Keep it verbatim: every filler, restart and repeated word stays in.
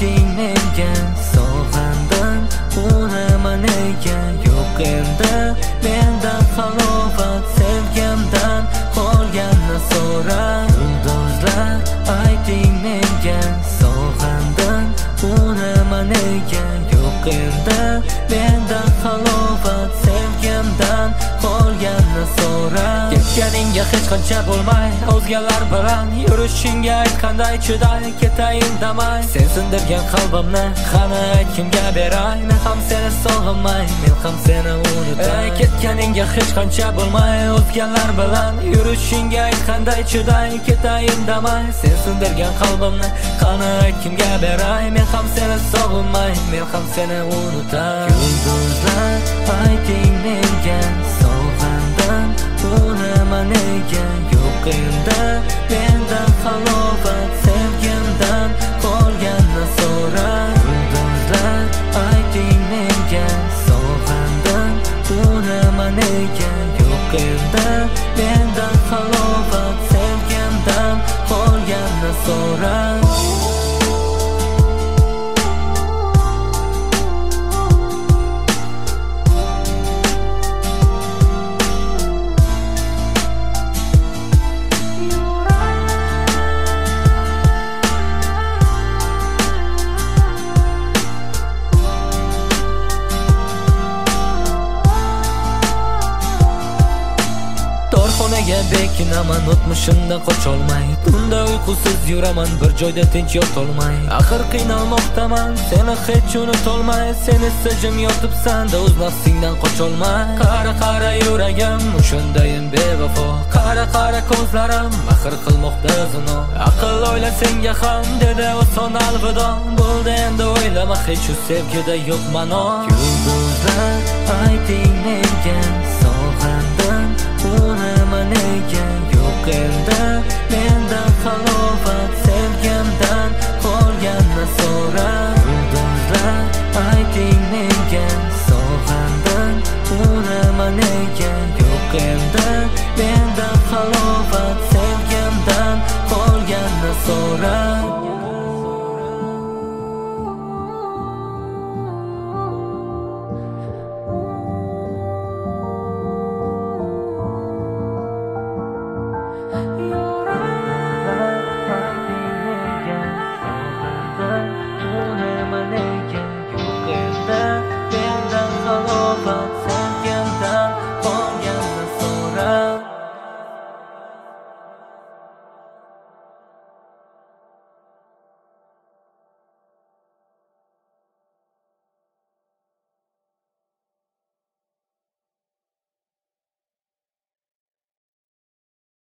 ayting menga sog'indim uni nega yo'q endi menda halovat sevgimdan qolganini so'ra yulduzlar ayting menga sog'indim uni nega yo'q endi menda halovat sevgimdan qolganini so'ra ketganingga hech qancha bo'lmay o'zgalar bilan yurishingga aytganday chiday ketayin damay sen sindirgan qalbimni qani ayt kimga beray men ham seni sog'inmay men ham seni unutay ketganingga hech qancha bo'lmay o'zgalar bilan yurishingga aytganday chiday ketayin damay sen sindirgan qalbimni qani ayt kimga beray men ham seni sog'inmay men ham seni unutay yulduzlar ayting menga sog'indim uni nega yo'q endi menda halovat sevgimdan qolganini so'ra yulduzlar ayting menga sog'indim uni nega yo'q endi menda halovat sevgimdan qolganini so'ra Xonaga bekinaman o'tmishimdan qocholmay tunda uyqusiz yuraman bir joyda tinch yotolmay axir qiynalmoqdaman seni hech unutolmay sen esa jim yotibsan-da o'z nafsingdan qocholmay qara qara yuragim shundayin bevafo qara qara ko'zlarim axir qilmoqda zino aql o'yla senga ham dedi oson alvido bo'ldi endi o'ylama hech shu sevgida yo'q ma'no yulduzlar ayting menga sog'indim uni nega yo'q endi menda halovat sevgimdan qolganini so'ra